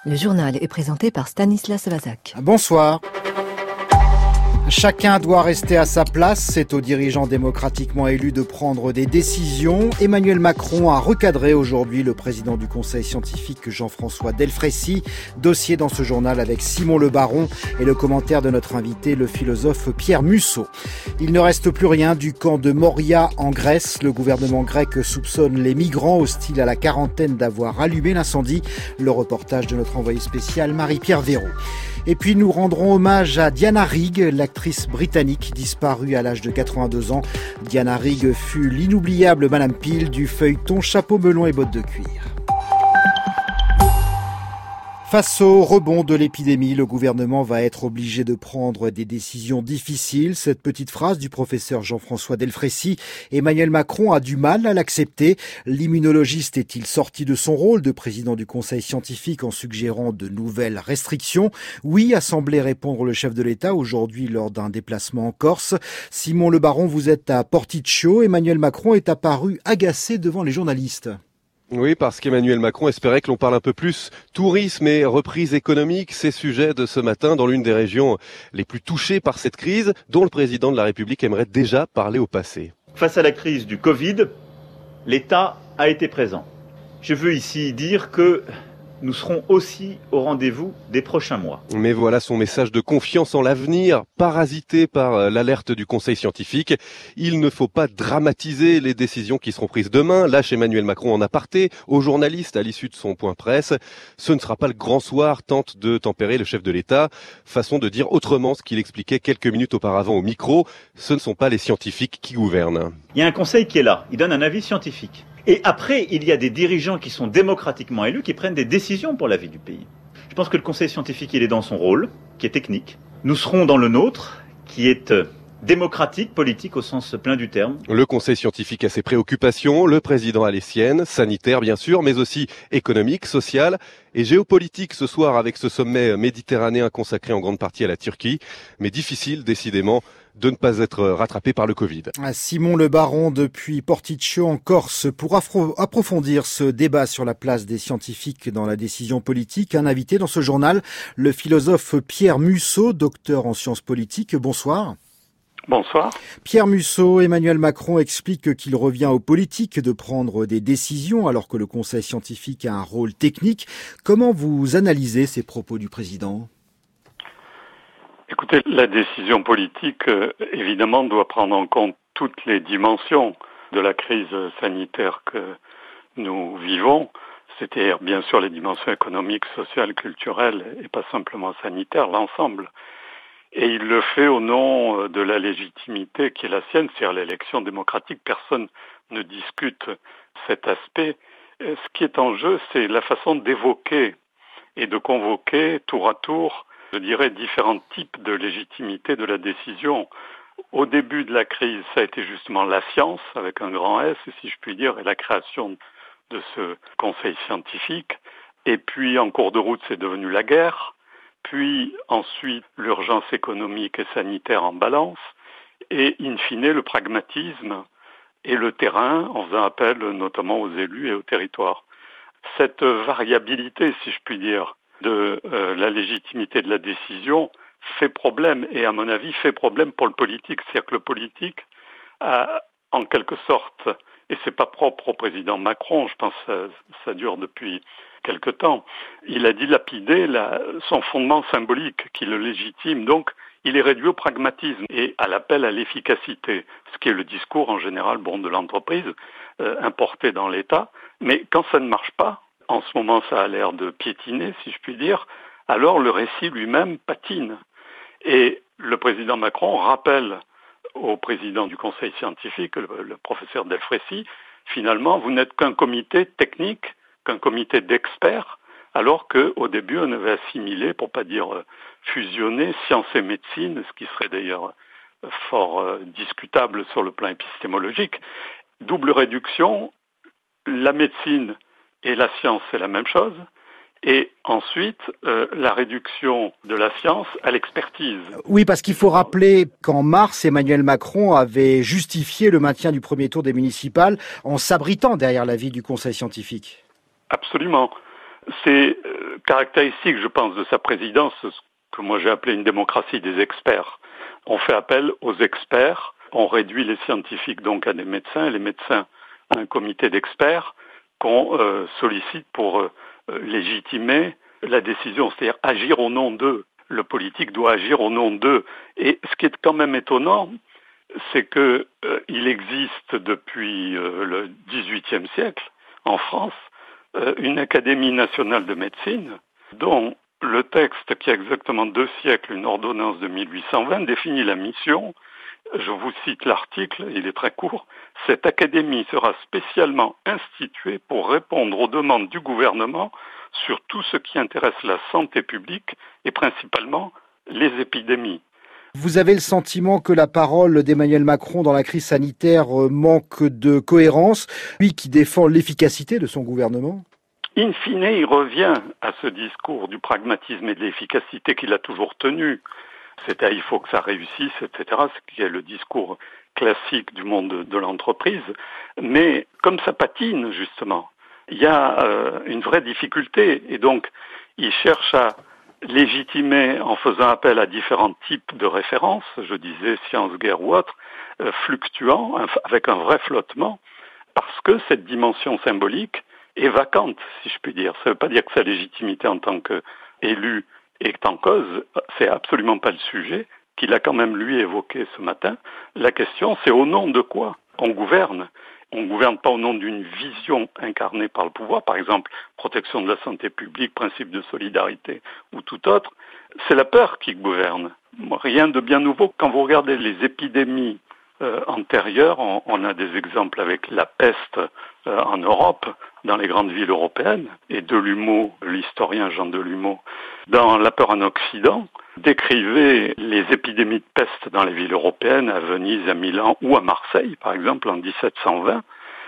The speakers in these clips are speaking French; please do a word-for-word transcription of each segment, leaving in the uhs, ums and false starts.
Le journal est présenté par Stanislas Vazak. Bonsoir. Chacun doit rester à sa place. C'est aux dirigeants démocratiquement élus de prendre des décisions. Emmanuel Macron a recadré aujourd'hui le président du conseil scientifique Jean-François Delfraissy. Dossier dans ce journal avec Simon Le Baron et le commentaire de notre invité, le philosophe Pierre Musso. Il ne reste plus rien du camp de Moria en Grèce. Le gouvernement grec soupçonne les migrants hostiles à la quarantaine d'avoir allumé l'incendie. Le reportage de notre envoyé spécial Marie-Pierre Véraud. Et puis nous rendrons hommage à Diana Rigg, l'actrice britannique disparue à l'âge de quatre-vingt-deux ans. Diana Rigg fut l'inoubliable Madame Peel du feuilleton Chapeau melon et bottes de cuir. Face au rebond de l'épidémie, le gouvernement va être obligé de prendre des décisions difficiles. Cette petite phrase du professeur Jean-François Delfraissy, Emmanuel Macron a du mal à l'accepter. L'immunologiste est-il sorti de son rôle de président du conseil scientifique en suggérant de nouvelles restrictions? Oui, a semblé répondre le chef de l'État aujourd'hui lors d'un déplacement en Corse. Simon Le Baron, vous êtes à Porticcio. Emmanuel Macron est apparu agacé devant les journalistes. Oui, parce qu'Emmanuel Macron espérait que l'on parle un peu plus tourisme et reprise économique, ces sujets de ce matin dans l'une des régions les plus touchées par cette crise, dont le président de la République aimerait déjà parler au passé. Face à la crise du Covid, l'État a été présent. Je veux ici dire que nous serons aussi au rendez-vous des prochains mois. Mais voilà son message de confiance en l'avenir, parasité par l'alerte du Conseil scientifique. Il ne faut pas dramatiser les décisions qui seront prises demain, lâche Emmanuel Macron en aparté aux journalistes à l'issue de son point presse. Ce ne sera pas le grand soir, tente de tempérer le chef de l'État. Façon de dire autrement ce qu'il expliquait quelques minutes auparavant au micro. Ce ne sont pas les scientifiques qui gouvernent. Il y a un conseil qui est là, il donne un avis scientifique. Et après, il y a des dirigeants qui sont démocratiquement élus, qui prennent des décisions pour la vie du pays. Je pense que le conseil scientifique, il est dans son rôle, qui est technique. Nous serons dans le nôtre, qui est démocratique, politique au sens plein du terme. Le conseil scientifique a ses préoccupations, le président a les siennes, sanitaires bien sûr, mais aussi économiques, sociales et géopolitiques ce soir avec ce sommet méditerranéen consacré en grande partie à la Turquie. Mais difficile, décidément, de ne pas être rattrapé par le Covid. Simon Le Baron depuis Porticcio en Corse pour affro- approfondir ce débat sur la place des scientifiques dans la décision politique. Un invité dans ce journal, le philosophe Pierre Musso, docteur en sciences politiques. Bonsoir. Bonsoir. Pierre Musso, Emmanuel Macron explique qu'il revient aux politiques de prendre des décisions alors que le conseil scientifique a un rôle technique. Comment vous analysez ces propos du président ? Écoutez, la décision politique, euh, évidemment, doit prendre en compte toutes les dimensions de la crise sanitaire que nous vivons, c'est-à-dire bien sûr les dimensions économiques, sociales, culturelles et pas simplement sanitaires, l'ensemble. Et il le fait au nom de la légitimité qui est la sienne, c'est-à-dire l'élection démocratique. Personne ne discute cet aspect. Ce qui est en jeu, c'est la façon d'évoquer et de convoquer tour à tour, je dirais, différents types de légitimité de la décision. Au début de la crise, ça a été justement la science, avec un grand S, si je puis dire, et la création de ce conseil scientifique. Et puis, en cours de route, c'est devenu la guerre. Puis, ensuite, l'urgence économique et sanitaire en balance. Et, in fine, le pragmatisme et le terrain, en faisant appel notamment aux élus et aux territoires. Cette variabilité, si je puis dire, de euh, la légitimité de la décision fait problème et à mon avis fait problème pour le politique. C'est-à-dire que le politique a en quelque sorte, et c'est pas propre au président Macron, je pense que ça, ça dure depuis quelque temps, il a dilapidé la, son fondement symbolique qui le légitime. Donc il est réduit au pragmatisme et à l'appel à l'efficacité, ce qui est le discours en général bon de l'entreprise euh, importé dans l'État. Mais quand ça ne marche pas, en ce moment, ça a l'air de piétiner, si je puis dire, alors le récit lui-même patine. Et le président Macron rappelle au président du conseil scientifique, le, le professeur Delfraissy, finalement, vous n'êtes qu'un comité technique, qu'un comité d'experts, alors qu'au début, on avait assimilé, pour pas dire fusionné, science et médecine, ce qui serait d'ailleurs fort euh, discutable sur le plan épistémologique. Double réduction, la médecine et la science, c'est la même chose. Et ensuite, euh, la réduction de la science à l'expertise. Oui, parce qu'il faut rappeler qu'en mars, Emmanuel Macron avait justifié le maintien du premier tour des municipales en s'abritant derrière l'avis du conseil scientifique. Absolument. C'est euh, caractéristique, je pense, de sa présidence, ce que moi j'ai appelé une démocratie des experts. On fait appel aux experts, on réduit les scientifiques donc à des médecins, et les médecins à un comité d'experts qu'on euh, sollicite pour euh, légitimer la décision, c'est-à-dire agir au nom d'eux. Le politique doit agir au nom d'eux. Et ce qui est quand même étonnant, c'est que euh, il existe depuis euh, le dix-huitième siècle, en France, euh, une Académie nationale de médecine, dont le texte, qui a exactement deux siècles, une ordonnance de mille huit cent vingt, définit la mission. Je vous cite l'article, il est très court. « Cette académie sera spécialement instituée pour répondre aux demandes du gouvernement sur tout ce qui intéresse la santé publique et principalement les épidémies. » Vous avez le sentiment que la parole d'Emmanuel Macron dans la crise sanitaire manque de cohérence, lui qui défend l'efficacité de son gouvernement ? In fine, il revient à ce discours du pragmatisme et de l'efficacité qu'il a toujours tenu. C'est-à-dire il faut que ça réussisse, et cetera, ce qui est le discours classique du monde de l'entreprise. Mais comme ça patine, justement, il y a euh, une vraie difficulté. Et donc, il cherche à légitimer en faisant appel à différents types de références, je disais science, guerre ou autre, euh, fluctuant, avec un vrai flottement, parce que cette dimension symbolique est vacante, si je puis dire. Ça ne veut pas dire que sa légitimité en tant qu'élu est en cause, c'est absolument pas le sujet, qu'il a quand même lui évoqué ce matin. La question, c'est au nom de quoi on gouverne. On ne gouverne pas au nom d'une vision incarnée par le pouvoir, par exemple protection de la santé publique, principe de solidarité ou tout autre. C'est la peur qui gouverne. Rien de bien nouveau. Quand vous regardez les épidémies euh, antérieures, on, on a des exemples avec la peste euh, en Europe, dans les grandes villes européennes, et Delumeau, l'historien Jean Delumeau, dans La peur en Occident, décrivait les épidémies de peste dans les villes européennes, à Venise, à Milan ou à Marseille, par exemple, en dix-sept cent vingt.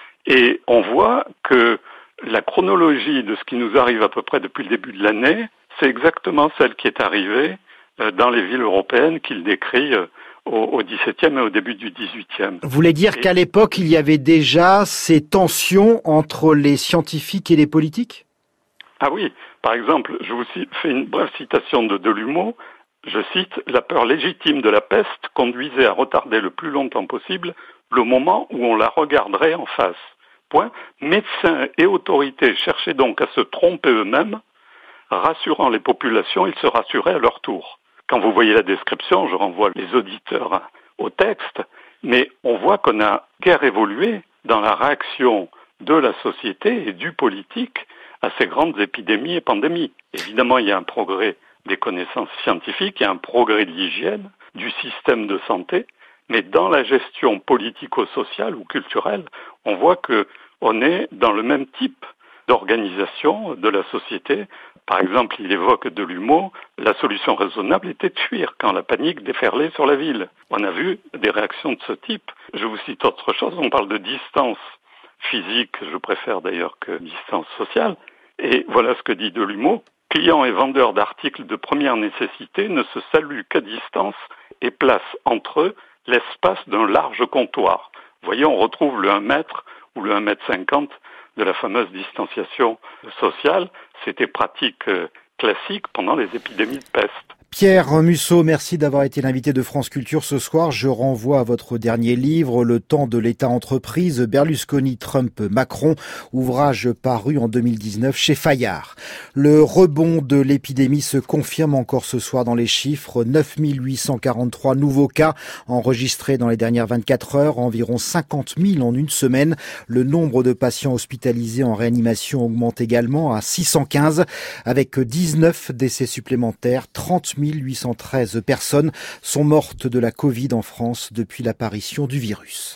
Et on voit que la chronologie de ce qui nous arrive à peu près depuis le début de l'année, c'est exactement celle qui est arrivée dans les villes européennes qu'il décrit au dix-septième et au début du dix-huitième. Vous voulez dire et... qu'à l'époque, il y avait déjà ces tensions entre les scientifiques et les politiques ? Ah oui, par exemple, je vous fais une brève citation de Delumeau. Je cite, « La peur légitime de la peste conduisait à retarder le plus longtemps possible le moment où on la regarderait en face. Point. Médecins et autorités cherchaient donc à se tromper eux-mêmes. Rassurant les populations, ils se rassuraient à leur tour. » Quand vous voyez la description, je renvoie les auditeurs au texte, mais on voit qu'on a guère évolué dans la réaction de la société et du politique à ces grandes épidémies et pandémies. Évidemment, il y a un progrès des connaissances scientifiques, il y a un progrès de l'hygiène, du système de santé, mais dans la gestion politico-sociale ou culturelle, on voit qu'on est dans le même type d'organisation de la société. Par exemple, il évoque Delumeau, la solution raisonnable était de fuir quand la panique déferlait sur la ville. On a vu des réactions de ce type. Je vous cite autre chose, on parle de distance physique, je préfère d'ailleurs que distance sociale. Et voilà ce que dit Delumeau. Clients et vendeurs d'articles de première nécessité ne se saluent qu'à distance et placent entre eux l'espace d'un large comptoir. Vous voyez, on retrouve le un mètre ou le un mètre cinquante de la fameuse distanciation sociale. C'était pratique classique pendant les épidémies de peste. Pierre Musso, merci d'avoir été l'invité de France Culture ce soir. Je renvoie à votre dernier livre, Le temps de l'État-entreprise, Berlusconi, Trump, Macron, ouvrage paru en deux mille dix-neuf chez Fayard. Le rebond de l'épidémie se confirme encore ce soir dans les chiffres. neuf mille huit cent quarante-trois nouveaux cas enregistrés dans les dernières vingt-quatre heures, environ cinquante mille en une semaine. Le nombre de patients hospitalisés en réanimation augmente également à six cent quinze, avec dix-neuf décès supplémentaires, trente mille huit cent treize personnes sont mortes de la Covid en France depuis l'apparition du virus.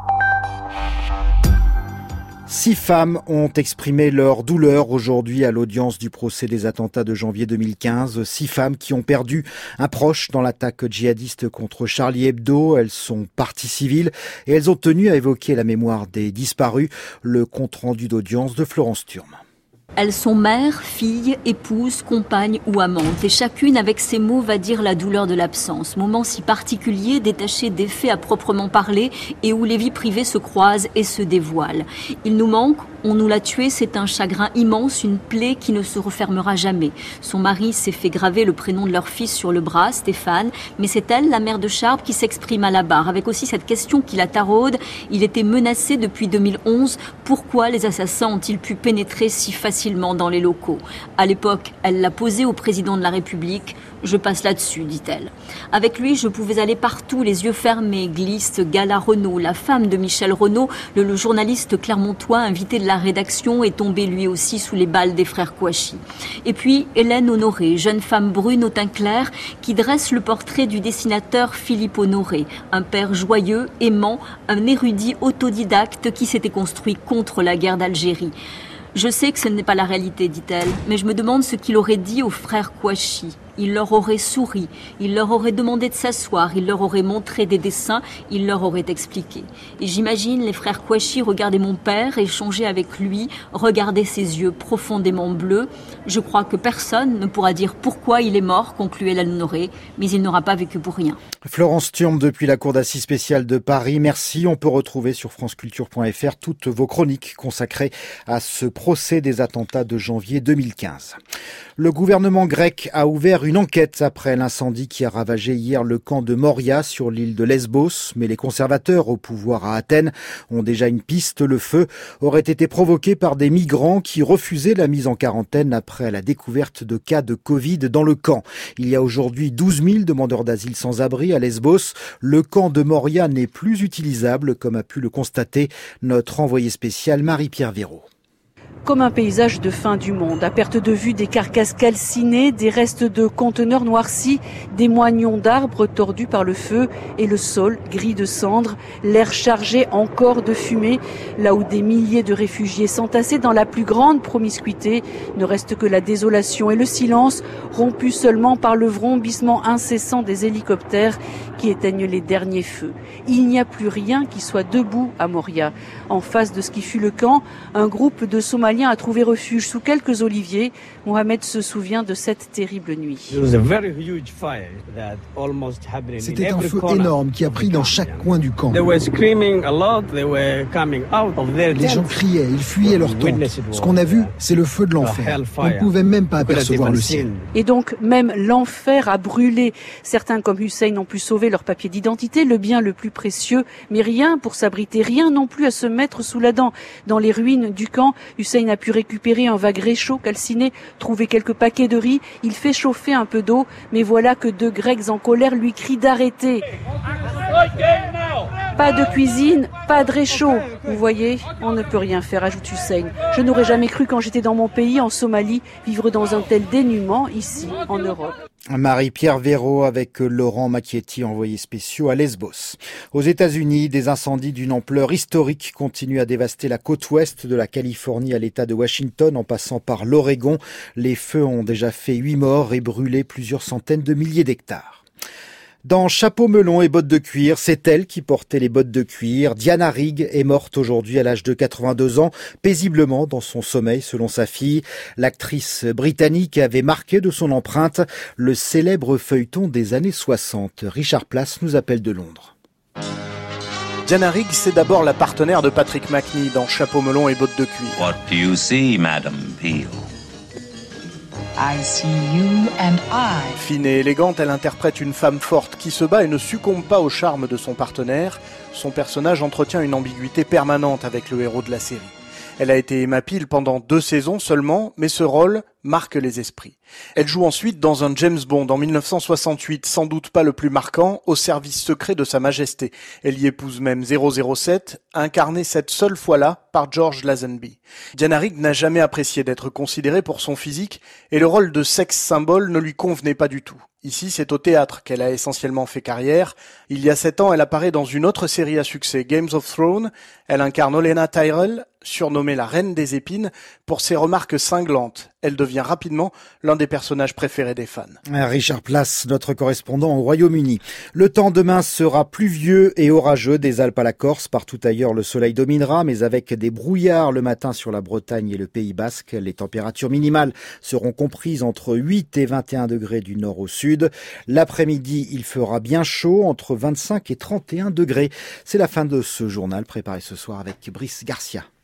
Six femmes ont exprimé leur douleur aujourd'hui à l'audience du procès des attentats de janvier deux mille quinze. Six femmes qui ont perdu un proche dans l'attaque djihadiste contre Charlie Hebdo. Elles sont parties civiles et elles ont tenu à évoquer la mémoire des disparus. Le compte-rendu d'audience de Florence Turme. Elles sont mères, filles, épouses, compagnes ou amantes. Et chacune, avec ces mots, va dire la douleur de l'absence. Moment si particulier, détaché des faits à proprement parler et où les vies privées se croisent et se dévoilent. Il nous manque On nous l'a tuée, c'est un chagrin immense, une plaie qui ne se refermera jamais. Son mari s'est fait graver le prénom de leur fils sur le bras, Stéphane, mais c'est elle, la mère de Charb, qui s'exprime à la barre, avec aussi cette question qui la taraude. Il était menacé depuis deux mille onze. Pourquoi les assassins ont-ils pu pénétrer si facilement dans les locaux ? À l'époque, elle l'a posé au président de la République. Je passe là-dessus, dit-elle. Avec lui, je pouvais aller partout, les yeux fermés, glisse Gala Renaud, la femme de Michel Renaud, le, le journaliste clermontois invité de la rédaction, est tombé lui aussi sous les balles des frères Kouachi. Et puis Hélène Honoré, jeune femme brune au teint clair, qui dresse le portrait du dessinateur Philippe Honoré, un père joyeux, aimant, un érudit autodidacte qui s'était construit contre la guerre d'Algérie. Je sais que ce n'est pas la réalité, dit-elle, mais je me demande ce qu'il aurait dit aux frères Kouachi. Il leur aurait souri, il leur aurait demandé de s'asseoir, il leur aurait montré des dessins, il leur aurait expliqué. Et j'imagine les frères Kouachi regarder mon père, échanger avec lui, regarder ses yeux profondément bleus. Je crois que personne ne pourra dire pourquoi il est mort, conclut Hélène Honoré, mais il n'aura pas vécu pour rien. Florence Thurm depuis la Cour d'assises spéciale de Paris. Merci. On peut retrouver sur franceculture point f r toutes vos chroniques consacrées à ce procès des attentats de janvier deux mille quinze. Le gouvernement grec a ouvert une enquête après l'incendie qui a ravagé hier le camp de Moria sur l'île de Lesbos. Mais les conservateurs au pouvoir à Athènes ont déjà une piste. Le feu aurait été provoqué par des migrants qui refusaient la mise en quarantaine après la découverte de cas de Covid dans le camp. Il y a aujourd'hui douze mille demandeurs d'asile sans abri à Lesbos. Le camp de Moria n'est plus utilisable, comme a pu le constater notre envoyé spécial Marie-Pierre Véraud. Comme un paysage de fin du monde, à perte de vue des carcasses calcinées, des restes de conteneurs noircis, des moignons d'arbres tordus par le feu et le sol gris de cendres, l'air chargé encore de fumée, là où des milliers de réfugiés s'entassaient dans la plus grande promiscuité, ne reste que la désolation et le silence, rompus seulement par le vrombissement incessant des hélicoptères qui éteignent les derniers feux. Il n'y a plus rien qui soit debout à Moria. En face de ce qui fut le camp, un groupe de Somaliens a trouvé refuge sous quelques oliviers. Mohamed se souvient de cette terrible nuit. C'était un feu énorme qui a pris dans chaque coin du camp. Les gens criaient, ils fuyaient leurs tentes. Ce qu'on a vu, c'est le feu de l'enfer. On ne pouvait même pas apercevoir le ciel. Et donc, même l'enfer a brûlé. Certains, comme Hussein, ont pu sauver leur papier d'identité, le bien le plus précieux, mais rien pour s'abriter, rien non plus à se mettre sous la dent. Dans les ruines du camp, Hussein a pu récupérer un vague réchaud calciné, trouver quelques paquets de riz. Il fait chauffer un peu d'eau, mais voilà que deux Grecs en colère lui crient d'arrêter. Pas de cuisine, pas de réchaud. Vous voyez, on ne peut rien faire, ajoute Hussein. Je n'aurais jamais cru quand j'étais dans mon pays, en Somalie, vivre dans un tel dénuement, ici, en Europe. Marie-Pierre Véraud avec Laurent Macchietti, envoyé spéciaux à Lesbos. Aux États-Unis, des incendies d'une ampleur historique continuent à dévaster la côte ouest de la Californie à l'État de Washington en passant par l'Oregon. Les feux ont déjà fait huit morts et brûlé plusieurs centaines de milliers d'hectares. Dans Chapeau melon et bottes de cuir, c'est elle qui portait les bottes de cuir. Diana Rigg est morte aujourd'hui à l'âge de quatre-vingt-deux ans, paisiblement dans son sommeil selon sa fille. L'actrice britannique avait marqué de son empreinte le célèbre feuilleton des années soixante. Richard Place nous appelle de Londres. Diana Rigg, c'est d'abord la partenaire de Patrick Macnee dans Chapeau melon et bottes de cuir. What do you see, Madame Peel? I see you and I. Fine et élégante, elle interprète une femme forte qui se bat et ne succombe pas au charme de son partenaire. Son personnage entretient une ambiguïté permanente avec le héros de la série. Elle a été Emma Peel pendant deux saisons seulement, mais ce rôle marque les esprits. Elle joue ensuite dans un James Bond en dix-neuf cent soixante-huit, sans doute pas le plus marquant, au service secret de Sa Majesté. Elle y épouse même zéro zéro sept, incarné cette seule fois-là par George Lazenby. Diana Rigg n'a jamais apprécié d'être considérée pour son physique et le rôle de sexe symbole ne lui convenait pas du tout. Ici, c'est au théâtre qu'elle a essentiellement fait carrière. Il y a sept ans, elle apparaît dans une autre série à succès, Games of Thrones. Elle incarne Olenna Tyrell, surnommée la Reine des Épines, pour ses remarques cinglantes. Elle devient rapidement l'un des personnages préférés des fans. Richard Place, notre correspondant au Royaume-Uni. Le temps demain sera pluvieux et orageux des Alpes à la Corse. Partout ailleurs, le soleil dominera, mais avec des brouillards le matin sur la Bretagne et le Pays Basque. Les températures minimales seront comprises entre huit et vingt et un degrés du nord au sud. L'après-midi, il fera bien chaud, entre vingt-cinq et trente et un degrés. C'est la fin de ce journal préparé ce soir avec Brice Garcia.